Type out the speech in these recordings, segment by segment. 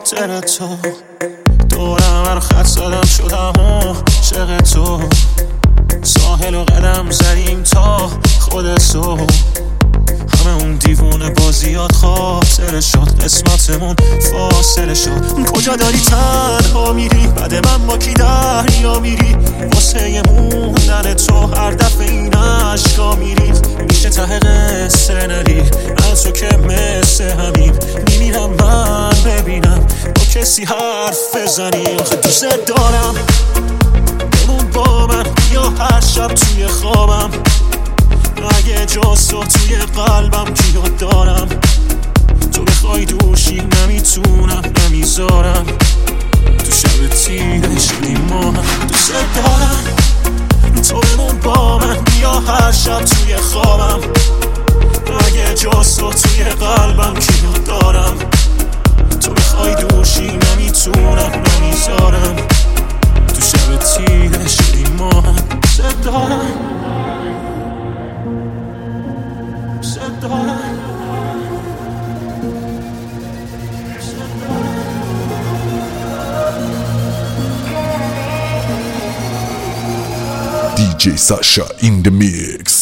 خاطر تو، دورم هر خط زدم شدم عاشق تو، ساحل و قدم زدیم تا خود صبح، همه اون دیوونه بازیات خاطر شد، قسمتمون فاصله شد. کجا داری تنها میری بعد من با کی دریا میری، واسه موندن تو هر دفعه این عشقا میری، میشه ته قصه نری از تو که مثل همین میمیرم من ببینم با کسی حرف بزنی. آخه دوست دارم بمون با من، یا هر شب توی خوابم، اگه جز تو توی قلبم کیو دارم، تو بخوای دوشی نمیتونم نمیذارم، تو شب تیره شدی ما هم. دوست دارم تو بمون با من، بیا هر شب توی خوابم، اگه جز تو توی قلبم کیو دارم، تو بخوای دوشی نمیتونم نمیذارم، تو شب تیره شدی ما هم. دوست دارم DJ Sasha in the mix.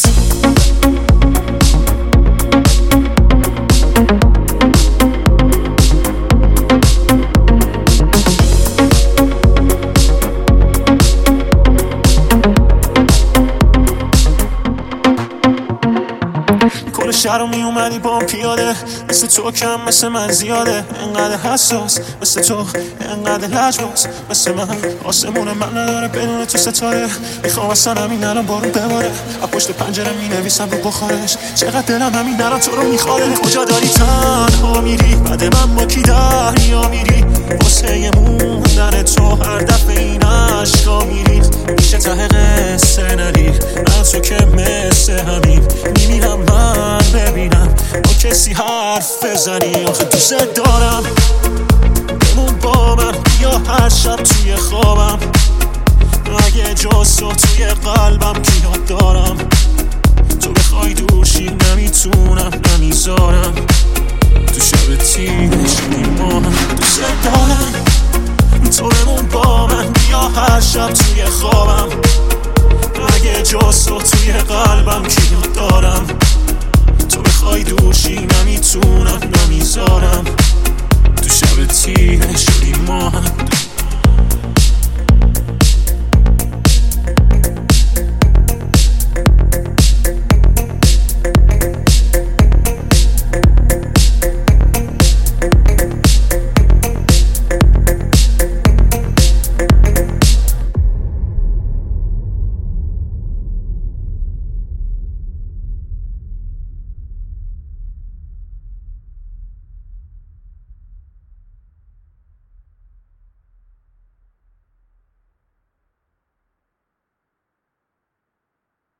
کل شهر رو می اومدی با پیاده، مثل تو کم مثل من زیاده، انقدر حساس مثل تو، انقدر لجباز مثل من، آسمون من نداره بدون تو ستاره، میخوام اصلا همین الان بارون بباره، از پشت پنجره می نویسم رو بخارش، چقدر دلم همین الان تو رو میخواره. کجا داری تنها میری بعد من با کی دریا میری، واسه موندن تو هر دفعه این عشقا میری، میشه ته قصه نری از تو که مثل همین میمیرم من ببینم با کسی حرف بزنی. آخه دوست دارم بمون با من، یا هر شب توی خوابم، اگه جز تو توی قلبم کیو دارم، تو بخوای دوشی نمیتونم نمیذارم، تو شب تیره شدی ما هم. دوست دارم تو بمون با من، یا هر شب توی خوابم، اگه جز تو توی قلبم کیو دارم، تو بخوای دوشی نمیتونم